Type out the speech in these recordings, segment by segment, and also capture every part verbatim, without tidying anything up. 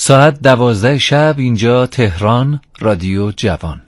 ساعت دوازده شب اینجا تهران، رادیو جوان.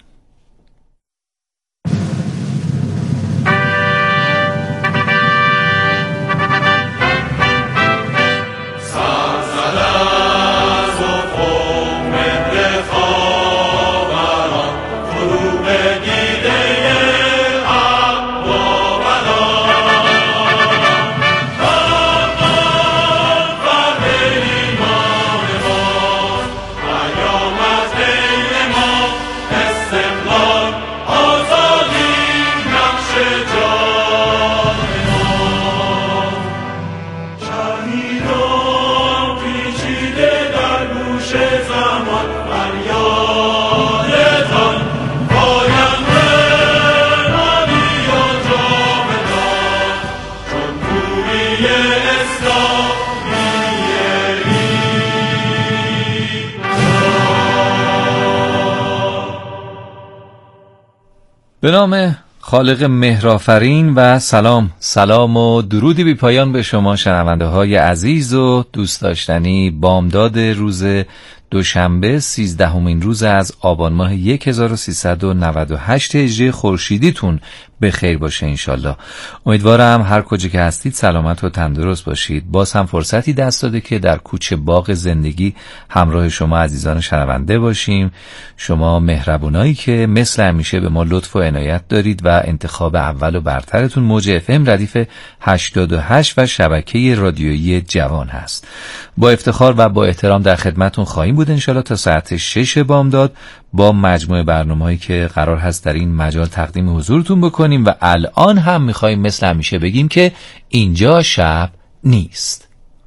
به نام خالق مهرآفرین و سلام سلام و درودی بی پایان به شما شنونده های عزیز و دوست داشتنی. بامداد روز دوشنبه سیزدهمین روز از آبان ماه هزار و سیصد و نود و هشت هجری خورشیدیتون به خیر باشه انشالله. امیدوارم هر کجا که هستید سلامت و تندرست باشید. باز هم فرصتی دست داده که در کوچه باغ زندگی همراه شما عزیزان شنونده باشیم. شما مهربونایی که مثل همیشه به ما لطف و عنایت دارید و انتخاب اول و برترتون موج اف ام ردیف هشتاد و هشت و شبکه رادیویی جوان هست. با افتخار و با احترام در خدمتون خواهیم بود انشالله تا ساعت شش بامداد با مجموعه برنامه‌هایی که قرار هست در این مجال تقدیم حضورتون بکنیم. و الان هم می‌خوایم مثل همیشه بگیم که اینجا شب نیست.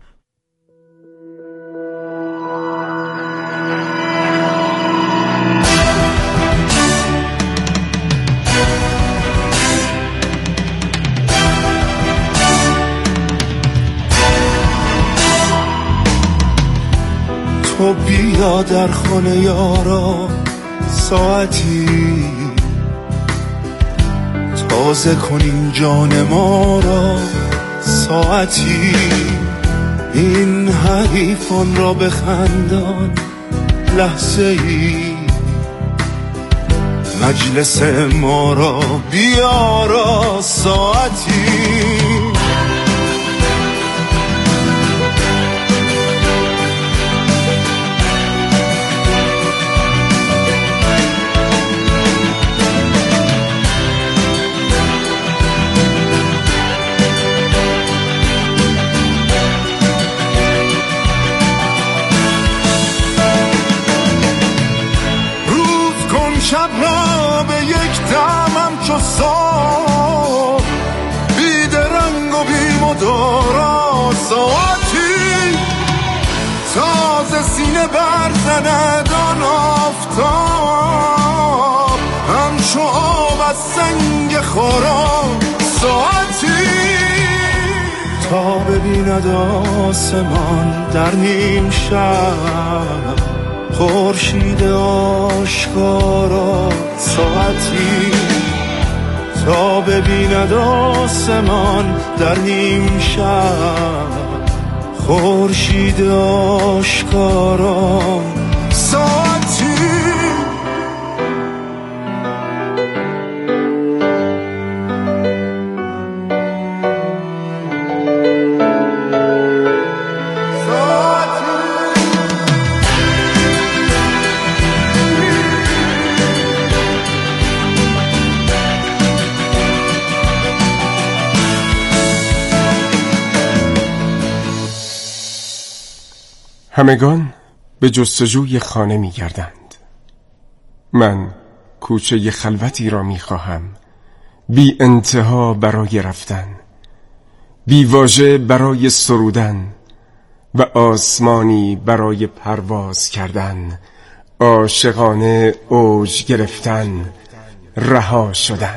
تو بیا در خانه یارا ساعتی تازه کنیم جان ما را ساعتی، این حریفان را بخندان لحظه ای، مجلس ما را بیارا ساعتی. شب را به یک دمم چو صبح بیدرنگ و بیمدارا ساعتی، تازه سینه برزند آن آفتاب همچو آب از سنگ خارا ساعتی، تا ببیند آسمان در نیم شب خورشید آشکارا ساعتی، تا ببیند آسمان در نیم شب خورشید آشکارا ساعتی. همگان به جستجوی خانه می گردند. من کوچه خلوتی را می خواهم، بی انتها برای رفتن، بی واژه برای سرودن و آسمانی برای پرواز کردن، عاشقانه اوج گرفتن، رها شدن.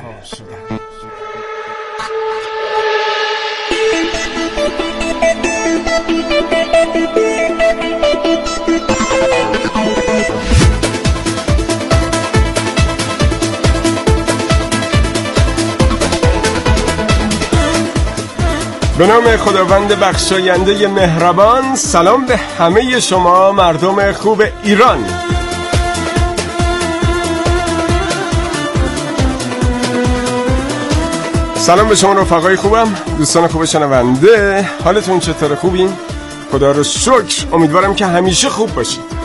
به نام خداوند بخشاینده مهربان. سلام به همه شما مردم خوب ایران. سلام به شما رفقای خوبم، دوستان خوب شنونده. حالتون چطور؟ خوبین؟ خدا رو شکر. امیدوارم که همیشه خوب باشید.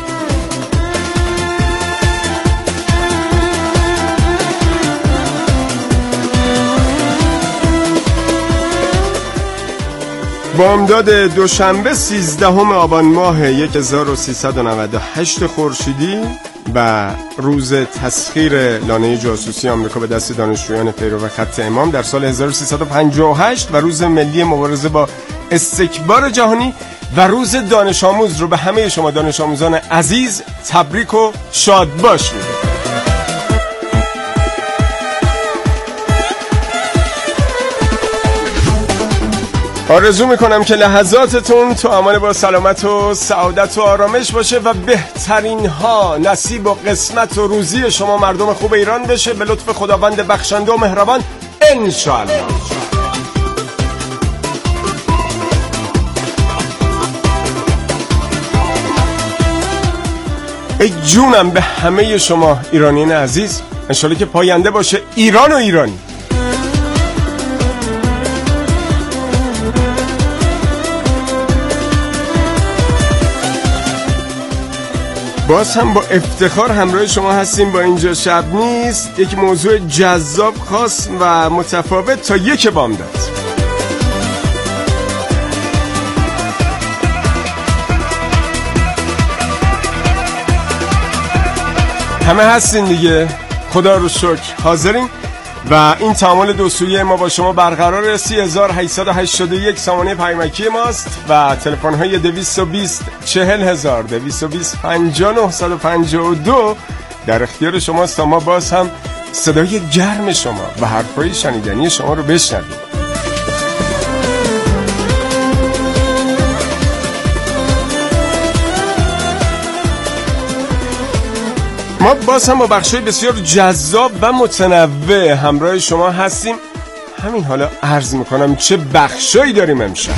بامداد دوشنبه سیزدهم آبان ماه هزار و سیصد و نود و هشت خورشیدی و روز تسخیر لانه جاسوسی آمریکا به دست دانشجویان پیرو خط امام در سال هزار و سیصد و پنجاه و هشت و روز ملی مبارزه با استکبار جهانی و روز دانش آموز رو به همه شما دانش آموزان عزیز تبریک و شادباش میگم. آرزو میکنم که لحظاتتون تو امان با سلامت و سعادت و آرامش باشه و بهترین ها نصیب و قسمت و روزی شما مردم خوب ایران بشه به لطف خداوند بخشنده و مهربان انشاءالله. ای جونم به همه شما ایرانیان عزیز، انشاءالله که پاینده باشه ایران و ایرانی. باز هم با افتخار همراه شما هستیم. با اینجا شب نیست، یک موضوع جذاب خاص و متفاوت تا یک بامداد. همه هستین دیگه، خدا رو شکر حاضرین و این تعامل دو سویه ما با شما برقرار. سی هزار و هشتصد و هشتاد و یک سامانه پیامکی ماست و تلفن های دویست و بیست چهل هزار دویست و بیست پنجاه نهصد و پنجاه و دو در اختیار شماست تا ما باز هم صدای گرم شما و حرفای شنیدنی شما رو بشنویم. ما باز هم با بخشای بسیار جذاب و متنوع همراه شما هستیم. همین حالا عرض میکنم چه بخشایی داریم امشب.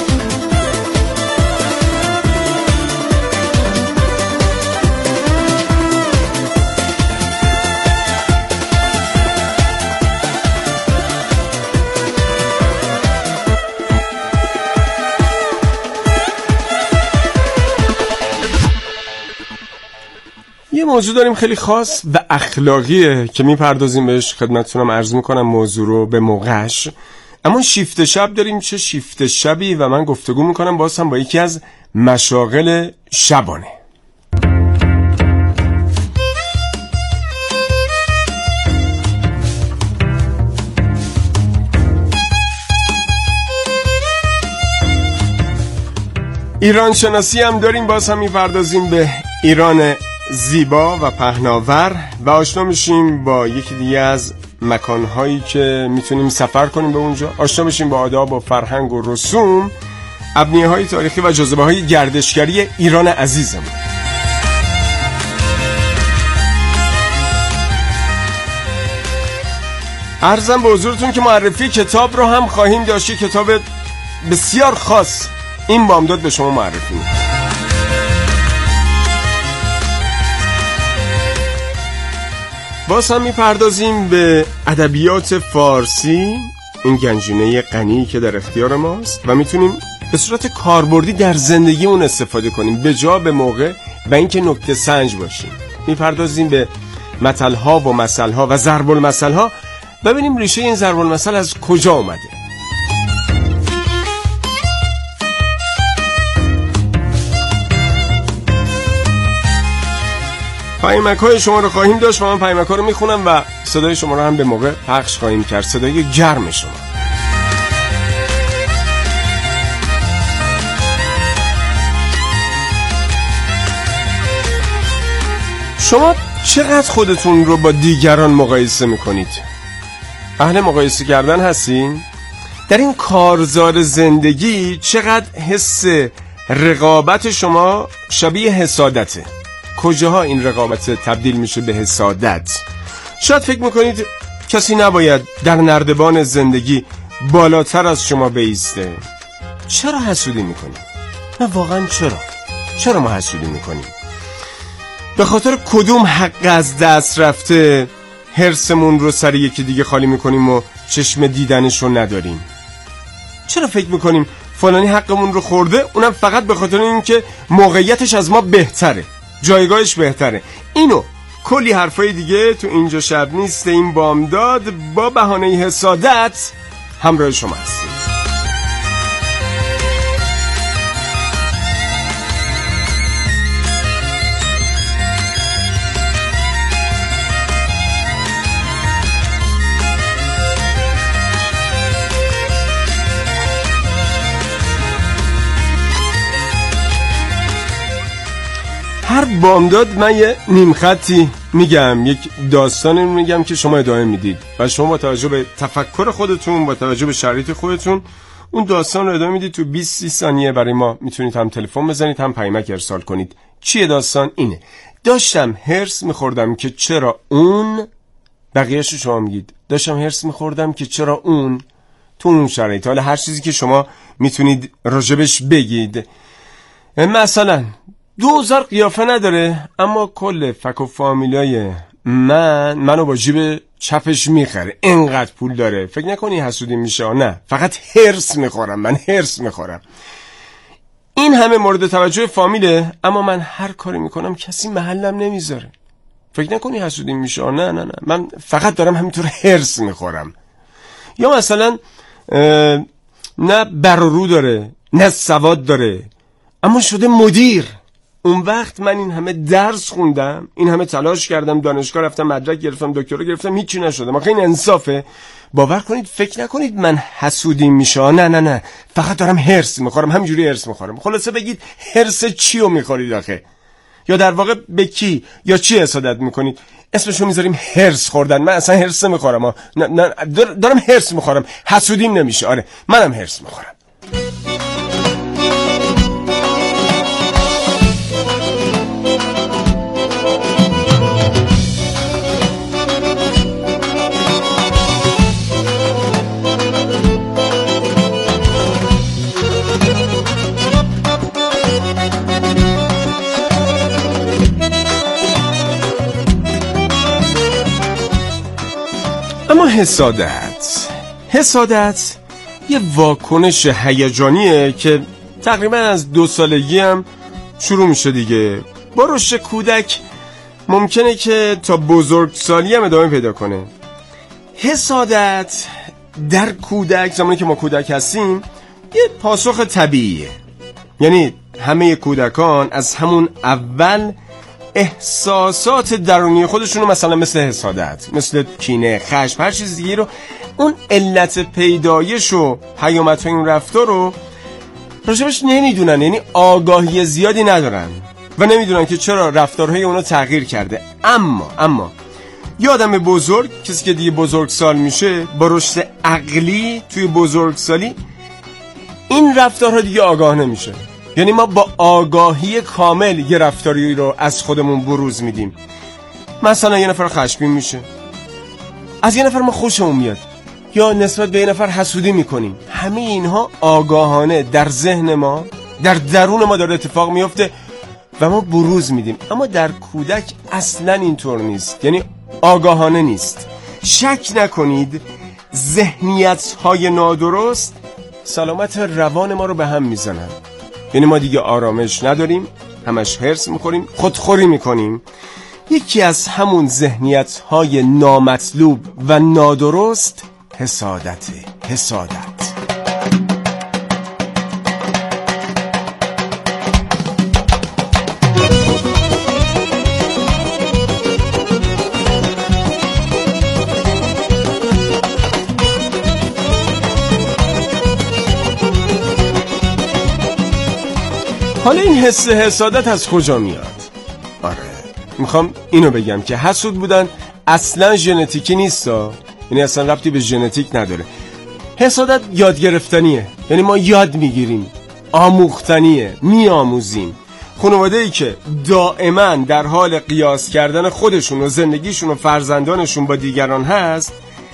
یه موضوع داریم خیلی خاص و اخلاقیه که میپردازیم بهش، خدمتتونم عرض میکنم موضوع رو به موقعش. اما شیفت شب داریم، چه شیفت شبی، و من گفتگو میکنم باز هم با یکی از مشاغل شبانه. ایران شناسی هم داریم، باز هم میپردازیم به ایران زیبا و پهناور و آشنا میشیم با یکی دیگه از مکانهایی که میتونیم سفر کنیم به اونجا، آشنا میشیم با آداب و فرهنگ و رسوم، ابنیه های تاریخی و جاذبه های گردشگری ایران عزیزمون. عرضم به حضورتون که معرفی کتاب رو هم خواهیم داشت، کتاب بسیار خاص این بامداد به شما معرفی میکنم. باز هم میپردازیم به ادبیات فارسی، این گنجینه غنی که در اختیار ماست و میتونیم به صورت کاربردی در زندگی اون استفاده کنیم، به جا به موقع و اینکه نکته سنج باشیم. میپردازیم به متل‌ها و مثل‌ها و ضرب المثل‌ها، ببینیم ریشه این ضرب المثل از کجا اومده. پیامک‌های شما رو خواهیم داشت و من پیامک‌ها رو میخونم و صدای شما رو هم به موقع پخش خواهیم کرد، صدای گرم شما. شما چقدر خودتون رو با دیگران مقایسه میکنید؟ اهل مقایسه کردن هستین؟ در این کارزار زندگی چقدر حس رقابت شما شبیه حسادته؟ کجاها این رقابت تبدیل میشه به حسادت؟ شاید فکر میکنید کسی نباید در نردبان زندگی بالاتر از شما بیسته. چرا حسودی میکنیم؟ نه واقعا چرا؟ چرا ما حسودی میکنیم؟ به خاطر کدوم حق از دست رفته حرصمون رو سر یکی دیگه خالی میکنیم و چشم دیدنش رو نداریم؟ چرا فکر میکنیم فلانی حقمون رو خورده، اونم فقط به خاطر اینکه موقعیتش از ما بهتره، جایگاهش بهتره؟ اینو کلی حرفای دیگه تو اینجا شب نیست این بامداد با بهانه حسادت همراه شما هستیم. هر بامداد من یه نیم خطی میگم، یک داستانی میگم که شما ادامه میدید و شما با توجه به تفکر خودتون، با توجه به شرایط خودتون اون داستان رو ادامه میدید. تو بیست سی ثانیه برای ما میتونید هم تلفن بزنید هم پیامک ارسال کنید. چیه داستان؟ اینه: داشتم هرس میخوردم که چرا اون، بقیه‌اش رو شما میگید، داشتم هرس میخوردم که چرا اون تو اون شرایط، حالا هر چیزی که شما میتونید راجبش بگید. مثلا دوزار قیافه نداره اما کل فک و فامیلای من منو با جیب چپش میخره، اینقدر پول داره. فکر نکنی حسودی میشه؟ نه، فقط هرس میخورم، من هرس میخورم. این همه مورد توجه فامیله اما من هر کاری میکنم کسی محلم نمیذاره. فکر نکنی حسودی میشه؟ نه نه نه، من فقط دارم همینطور هرس میخورم. یا مثلا نه بر و رو داره نه سواد داره اما شده مدیر. اون وقت من این همه درس خوندم، این همه تلاش کردم، دانشگاه رفتم، مدرک گرفتم، دکترا گرفتم، هیچی نشدم. آخه این انصافه؟ باور کنید فکر نکنید من حسودی میشه. نه نه نه، فقط دارم هرس میخورم، همینجوری هرس میخورم. خلاصه بگید هرس چی رو میخورید آخه؟ یا در واقع به کی یا چی حسادت میکنید؟ اسمشو میذاریم هرس خوردن. من اصلا هرس میخورم. نه نه، دارم هرس میخورم، حسودیم نمیشه. آره منم هرس میخورم. اما حسادت حسادت یه واکنش هیجانیه که تقریبا از دو سالگی هم شروع میشه دیگه. با رشد کودک ممکنه که تا بزرگسالی هم ادامه پیدا کنه. حسادت در کودک، زمانی که ما کودک هستیم، یه پاسخ طبیعیه. یعنی همه کودکان از همون اول احساسات درونی خودشونو مثلا مثل حسادت، مثل کینه، خشم، هر چیز دیگه رو، اون علت پیدایش و پیامدهای اون رفتار رو راجبش نمیدونن. یعنی آگاهی زیادی ندارن و نمیدونن که چرا رفتارهای اونو تغییر کرده. اما اما یه آدم بزرگ، کسی که دیگه بزرگسال میشه، با رشد عقلی توی بزرگسالی این رفتارها دیگه آگاه نمیشه. یعنی ما با آگاهی کامل یه رفتاری رو از خودمون بروز میدیم. مثلا یه نفر خشمگین میشه، از یه نفر ما خوشمون میاد، یا نسبت به یه نفر حسودی میکنیم. همه اینها آگاهانه در ذهن ما، در درون ما داره اتفاق میفته و ما بروز میدیم. اما در کودک اصلا اینطور نیست، یعنی آگاهانه نیست. شک نکنید ذهنیت‌های نادرست سلامت روان ما رو به هم میزنن. یعنی ما دیگه آرامش نداریم، همش هرس میخوریم، خودخوری میکنیم. یکی از همون ذهنیت‌های نامطلوب و نادرست حسادته. حسادت حالا این حس حسادت از کجا میاد؟ آره میخوام اینو بگم که حسود بودن اصلا ژنتیکی نیستا، یعنی اصلا ربطی به ژنتیک نداره. حسادت یاد گرفتنیه، یعنی ما یاد میگیریم، آموختنیه، میآموزیم. خانواده‌ای که دائما در حال قیاس کردن خودشون و زندگیشون و فرزندانشون با دیگران هست،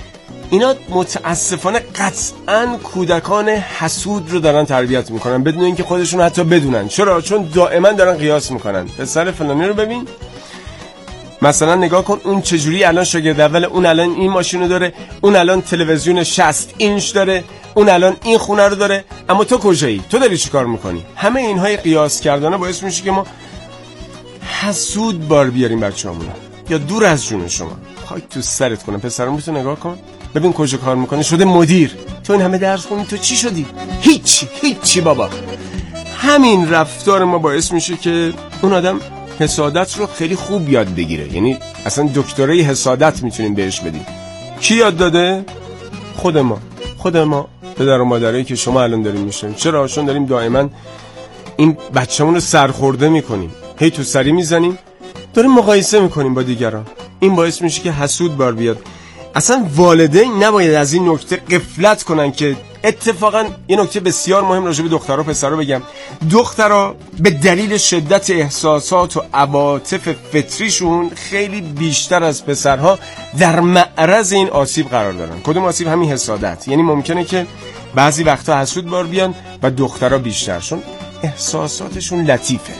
اینا متاسفانه قطعاً کودکان حسود رو دارن تربیت میکنن بدون اینکه خودشون حتی بدونن. چرا؟ چون دائما دارن قیاس میکنن. پسر فلانی رو ببین، مثلا نگاه کن اون چجوری الان شاگرد اول، اون الان این ماشینو داره، اون الان تلویزیون شصت اینچ داره، اون الان این خونه رو داره، اما تو کجایی؟ تو داری چیکار میکنی؟ همه اینهای قیاس کردنه باعث میشه که ما حسود بار بیاریم بچه‌هامون یا دور از جون شما. خاک تو سرت کنم. پسرم تو نگاه کن ببین کجا کار میکنه، شده مدیر، تو این همه درس خوندی، تو چی شدی؟ هیچ هیچی بابا. همین رفتار ما باعث میشه که اون آدم حسادت رو خیلی خوب یاد بگیره. یعنی اصلا دکترای حسادت میتونیم بهش بدیم. کی یاد داده؟ خود ما خود ما پدر و مادرایی که شما الان داریم میشن. چرا؟ چون داریم دائما این بچه‌مون رو سرخورده میکنیم، هی تو سری میزنیم، داریم مقایسه میکنیم با دیگران. این باعث میشه که حسود بار بیاد. اصلا والدین نباید از این نکته غفلت کنن که اتفاقا یه نکته بسیار مهم راجع به دخترها و پسرها بگم. دخترها به دلیل شدت احساسات و عواطف فطریشون خیلی بیشتر از پسرها در معرض این آسیب قرار دارن. کدوم آسیب؟ همین حسادت. یعنی ممکنه که بعضی وقتا حسود بار بیان و دخترها بیشتر، چون احساساتشون لطیفه.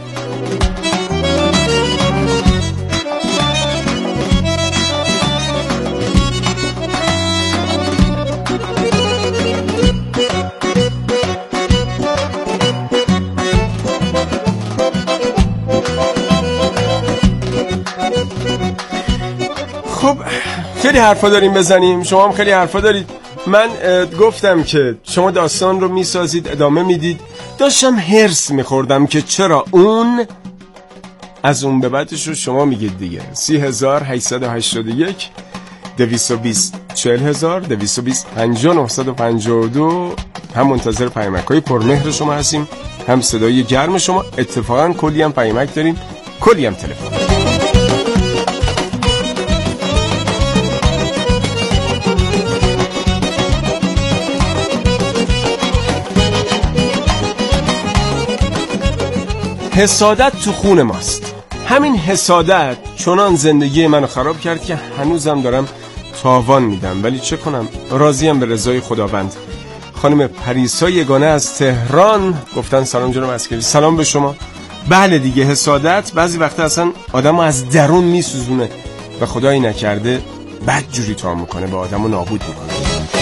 خب خیلی حرفا داریم بزنیم، شما هم خیلی حرفا دارید. من گفتم که شما داستان رو میسازید، ادامه میدید. داشتم هرس میخوردم که چرا اون از اون به بعدش رو شما میگید دیگه. سی هزار هشتصد و هشتاد و یک دویست و بیست چهل هزار دویست و بیست پنجاه نهصد و پنجاه و دو. هم منتظر پیامک‌های پرمهر شما هستیم، هم صدای گرم شما. اتفاقا کلی هم پیامک داریم، کلی هم تلفن. حسادت تو خون ماست. همین حسادت چنان زندگی منو خراب کرد که هنوزم دارم تاوان میدم، ولی چه کنم، راضیم به رضای خداوند. خانم پریسا یگانه از تهران گفتن سلام جناب عسکری. سلام به شما. بله دیگه، حسادت بعضی وقتا اصلا آدمو از درون میسوزونه و خدایی نکرده بد جوری تا میکنه، به آدمو نابود میکنه.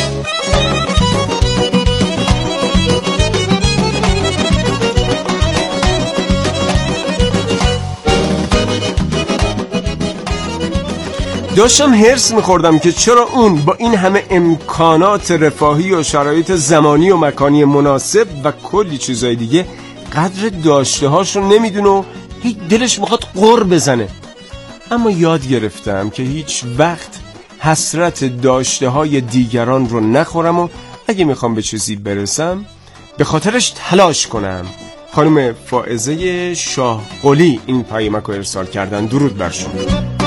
داشتم هرس میخوردم که چرا اون با این همه امکانات رفاهی و شرایط زمانی و مکانی مناسب و کلی چیزای دیگه قدر داشته هاش رو نمیدونه و هیچ دلش میخواد غر بزنه. اما یاد گرفتم که هیچ وقت حسرت داشته های دیگران رو نخورم و اگه میخوام به چیزی برسم به خاطرش تلاش کنم. خانم فائزه شاه قلی این پیامک رو ارسال کردن. درود بر شما.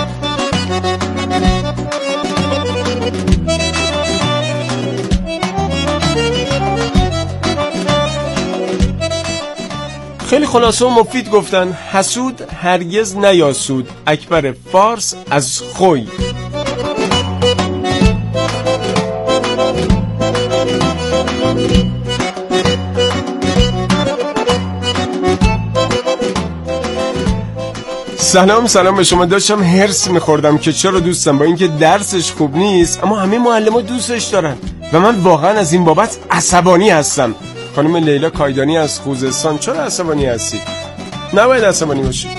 خیلی خلاصه و مفید گفتن. حسود هرگز نیاسود، اکبر فارس از خوی. سلام سلام به شما. داشتم هرس میخوردم که چرا دوستم با اینکه درسش خوب نیست اما همه معلم‌ها دوستش دارن و من واقعا از این بابت عصبانی هستم. خانم لیلا کایدانی از خوزستان، چرا عصبانی هستی؟ نباید عصبانی باشی.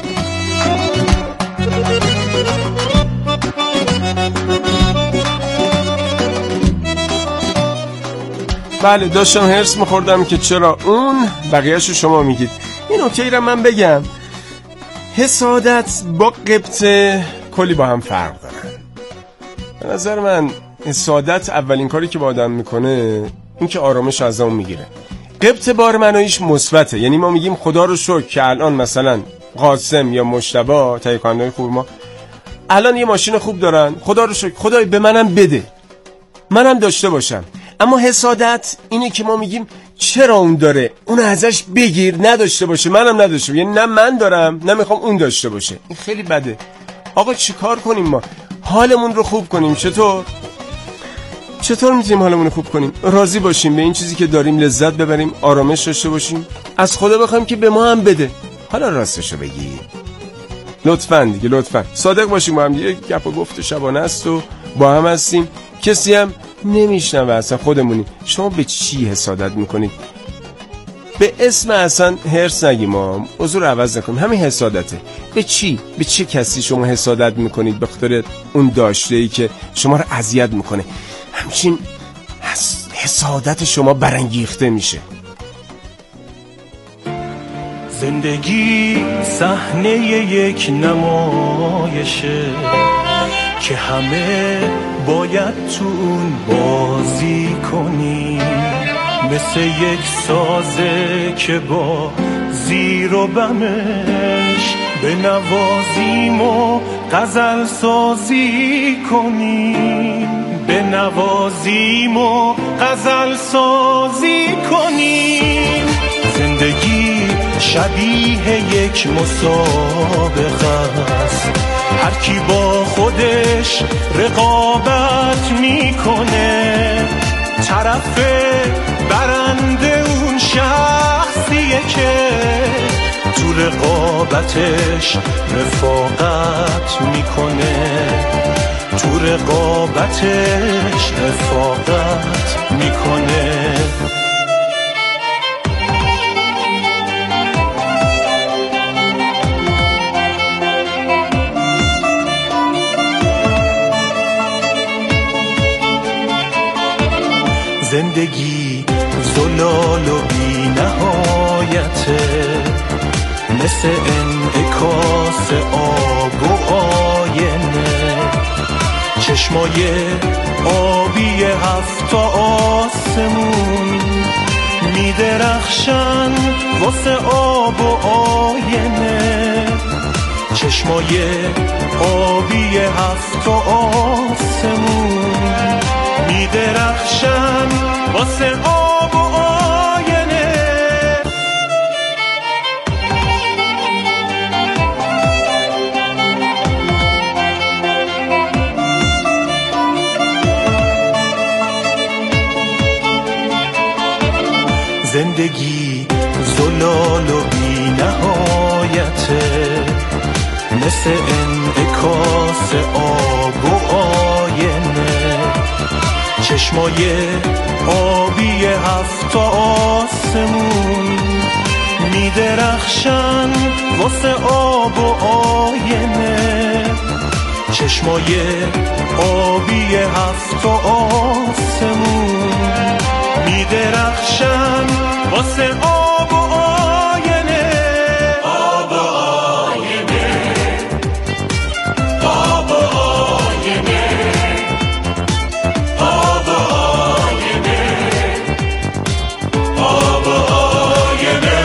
بله داشتم هرس میخوردم که چرا اون، بقیه‌شو شما میگید. این نکته ای رو من بگم، حسادت با غبطه کلی با هم فرق دارن. به نظر من حسادت اولین کاری که با آدم میکنه این که آرامش از اون میگیره. غبطه بار معنایش مثبته، یعنی ما میگیم خدا رو شکر که الان مثلا قاسم یا مجتبی تهیه کننده خوب ما الان یه ماشین خوب دارن، خدا رو شکر، خدای به منم بده، منم داشته باشم. اما حسادت اینه که ما میگیم چرا اون داره، اون ازش بگیر، نداشته باشه، منم نداشته باشه. یعنی نه من دارم نه میخوام اون داشته باشه. این خیلی بده. آقا چیکار کنیم ما؟ حالمون رو خوب کنیم. چطور؟ چطور میتونیم حالمون خوب کنیم؟ راضی باشیم به این چیزی که داریم، لذت ببریم، آرامش داشته باشیم، از خدا بخوایم که به ما هم بده. حالا راستشو بگی لطفاً دیگه، لطفاً صادق باشیم با هم. یه گپ و گفت شبانه است و با هم هستیم، کسی هم نمیشنوه، اصلا خودمونی. شما به چی حسادت میکنید؟ به اسم اصلا هرس نگیم، ما حضور عوض نکنیم، همین حسادته. به چی؟ به چه کسی شما حسادت میکنید؟ به خاطر اون داشته‌ای که شما رو اذیت میکنه. همچین حسادت شما برانگیخته میشه. زندگی صحنه یک نمایشه که همه باید تو اون بازی کنی، مثل یک سازه که با زیر و بمش به نوازیم و غزل سازی کنیم، به نوازیم و غزل سازی کنیم. زندگی شبیه یک مسابقه است، هر کی با خودش رقابت میکنه، طرف برنده اون شخصیه که تو رقابتش رفاقت میکنه، تو رقابتش رفاقت میکنه. زندگی زلال و بی نهایته، مثل انعکاس آب و آینه، چشمای آبی هفت آسمون میدرخشن واسه آب و آینه، چشمای آبی هفت آسمون میدرخشن واسه آب و آینه. زندگی زلال و بی نهایته، مثل انعکاس آب و آینه، چشمای آبی هفت آسمون میدرخشن واسه آب و آینه، چشمای آبی هفت آسمون میدرخشن واسه آب و آینه. آب و آینه، آب و آینه، آب و آینه، آب و آینه.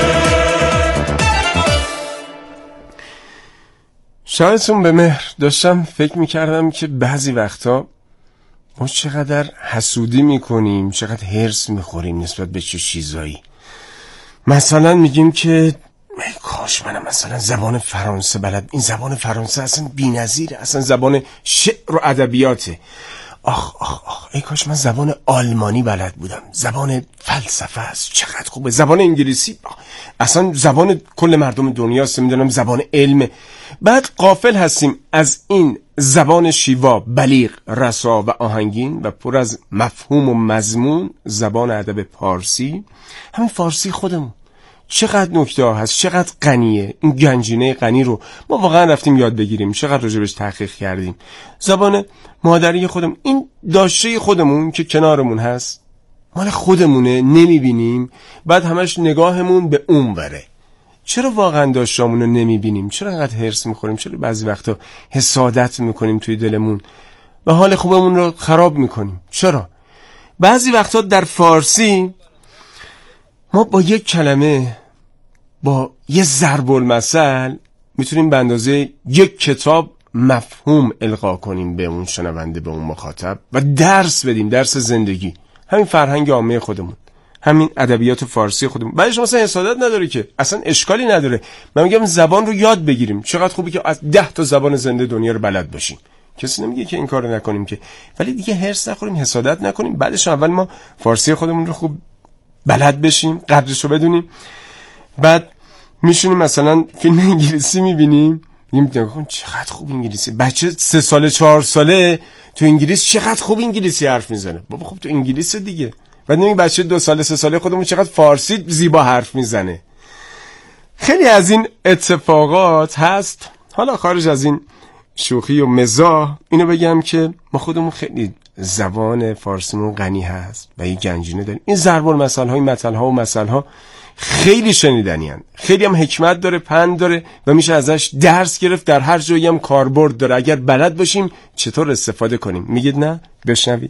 شایدتون به مهر داشتم فکر میکردم که بعضی وقتا ما چقدر حسودی میکنیم، چقدر هرس میخوریم نسبت به چه چیزایی. مثلا میگیم که ای کاش منم مثلا زبان فرانسه بلد. این زبان فرانسه اصلا بی‌نظیره، اصلا زبان شعر و ادبیاته. آخ آخ آخ ای کاش من زبان آلمانی بلد بودم، زبان فلسفه است، چقدر خوبه. زبان انگلیسی اصلا زبان کل مردم دنیاست، میدونم زبان علم. بعد غافل هستیم از این زبان شیوا، بلیغ، رسا و آهنگین و پر از مفهوم و مضمون، زبان ادب پارسی. همین فارسی خودمون چقدر نکته ها هست، چقدر غنیه. این گنجینه غنی رو ما واقعا رفتیم یاد بگیریم، چقدر راجبش تحقیق کردیم. زبان مادری خودمون، این داشته خودمون که کنارمون هست، مال خودمونه، نمیبینیم. بعد همش نگاهمون به اون بره. چرا واقعا داشتامون رو نمیبینیم؟ چرا انقدر هرس میخوریم؟ چرا بعضی وقتا حسادت میکنیم توی دلمون و حال خوبمون رو خراب میکنیم؟ چرا؟ بعضی وقتا در فارسی ما با یک کلمه، با یه ضرب المثل میتونیم به اندازه یک کتاب مفهوم القا کنیم به اون شنونده، به اون مخاطب و درس بدیم، درس زندگی. همین فرهنگ عامه خودمون، همین ادبیات فارسی خودمون. بعدش مثلا حسادت نداره که، اصلا اشکالی نداره. من میگم زبان رو یاد بگیریم. چقدر خوبه که از ده تا زبان زنده دنیا رو بلد باشیم. کسی نمیگه که این کارو نکنیم که، ولی دیگه هرس نخوریم، حسادت نکنیم. بعدش اول ما فارسی خودمون رو خوب بلد بشیم، قدرشو بدونیم. بعد میشونیم مثلا فیلم انگلیسی میبینیم، میگیم چقدر خوب انگلیسی، بچه سه ساله چهار ساله تو انگلیس چقدر خوب انگلیسی حرف میزنه. بابا خب تو انگلیس دیگه. بعد میگیم بچه دو ساله سه ساله خودمون چقدر فارسی زیبا حرف میزنه. خیلی از این اتفاقات هست. حالا خارج از این شوخی و مزاح اینو بگم که ما خودمون خیلی زبان فارسیمون غنی هست و یه گنجینه داریم. این ضرب المثل های مثل ها و مثل ها خیلی شنیدنی هستند، خیلی هم حکمت داره، پند داره و میشه ازش درس گرفت، در هر جایی هم کاربرد داره اگر بلد باشیم چطور استفاده کنیم. میگید نه؟ بشنوید.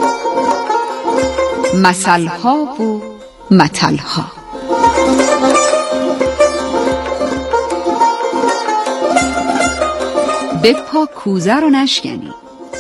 مثل ها و متل ها. بپا کوزه رو نشکنی.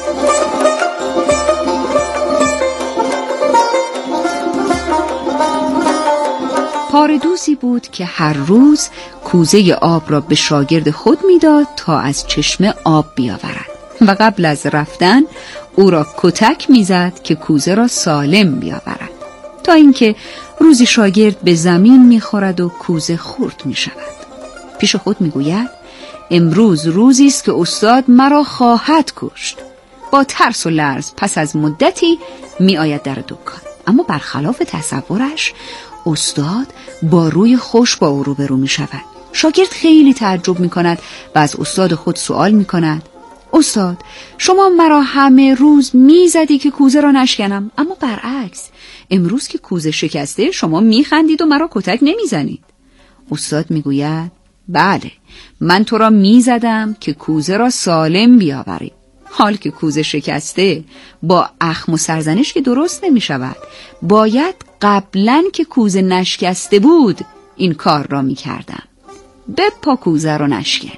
پاردوسی بود که هر روز کوزه آب را به شاگرد خود میداد تا از چشمه آب بیاورد و قبل از رفتن او را کتک میزد که کوزه را سالم بیاورد، تا اینکه روزی شاگرد به زمین میخورد و کوزه خورد میشود. پیش خود میگوید امروز روزی است که استاد مرا خواهد کشت. با ترس و لرز پس از مدتی می آید در دکان، اما برخلاف تصورش استاد با روی خوش با او روبرو می شود. شاگرد خیلی تعجب می کند و از استاد خود سوال می کند استاد شما مرا همه روز می زدی که کوزه را نشکنم، اما برعکس امروز که کوزه شکسته شما می خندید و مرا کتک نمی زنید. استاد می گوید بله من تو را می زدم که کوزه را سالم بیاوری، حال که کوزه شکسته با اخم و سرزنش که درست نمی شود. باید قبلن که کوزه نشکسته بود این کار را می کردم. بپا کوزه را نشکنی.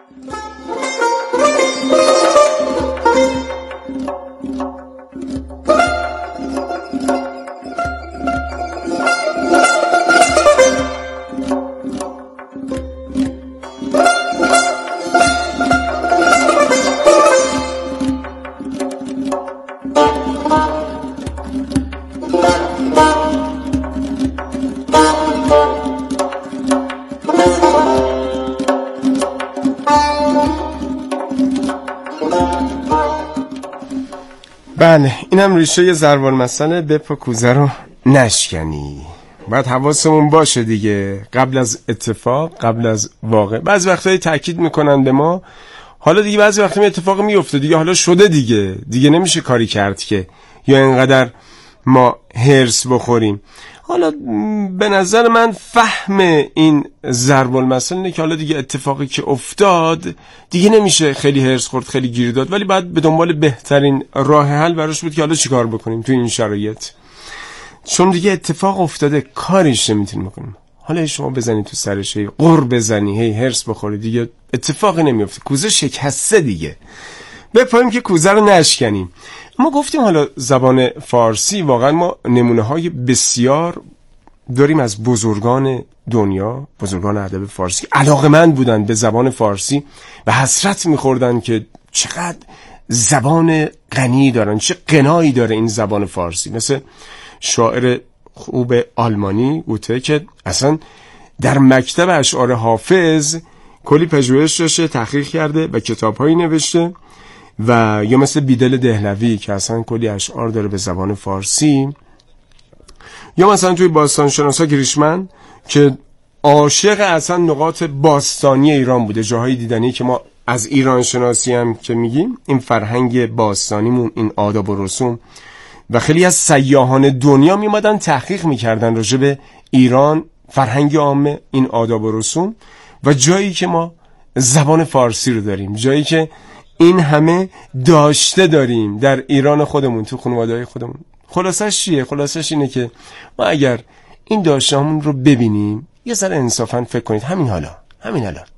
بله اینم ریشه ضرب المثل بپا کوزه رو نشکنی. باید حواسمون باشه دیگه، قبل از اتفاق، قبل از واقع. بعضی وقتایی تاکید میکنن به ما، حالا دیگه بعضی وقتا می اتفاق میفته دیگه، حالا شده دیگه دیگه نمیشه کاری کرد که یا اینقدر ما هرس بخوریم. حالا به نظر من فهم این ضرب المثل اینه که حالا دیگه اتفاقی که افتاد دیگه نمیشه خیلی هرس خورد، خیلی گیر داد، ولی بعد به دنبال بهترین راه حل براش بود که حالا چیکار بکنیم تو این شرایط، چون دیگه اتفاق افتاده کاریش نمیتونیم بکنیم. حالا شما بزنی تو سرش، هی قر بزنی، هی هرس بخوری، دیگه اتفاقی نمیفته، کوزه شکسته دیگه. بپاییم که کوزه رو نشکنیم. ما گفتیم حالا زبان فارسی واقعا ما نمونه های بسیار داریم از بزرگان دنیا، بزرگان ادب فارسی علاقه‌مند بودن به زبان فارسی و حسرت می‌خوردن که چقدر زبان غنی دارن، چه غنایی داره این زبان فارسی. مثل شاعر خوب آلمانی گوته که اصلا در مکتب اشعار حافظ کلی پژوهش داشته، تحقیق کرده و کتاب‌هایی نوشته، و یا مثل بیدل دهلوی که اصلا کلی اشعار داره به زبان فارسی، یا مثلا توی باستانشناسا گریشمن که عاشق اصلا نقاط باستانی ایران بوده، جاهای دیدنی که ما از ایران شناسی هم که میگیم این فرهنگ باستانیمون، این آداب و رسوم، و خیلی از سیاحان دنیا میمدن تحقیق میکردن راجع به ایران، فرهنگ عامه، این آداب و رسوم، و جایی که ما زبان فارسی رو داریم، جایی که این همه داشته داریم در ایران خودمون، تو خانواده‌های خودمون. خلاصش چیه؟ خلاصش اینه که ما اگر این داشته همون رو ببینیم، یه ذره انصافاً فکر کنید، همین حالا همین حالا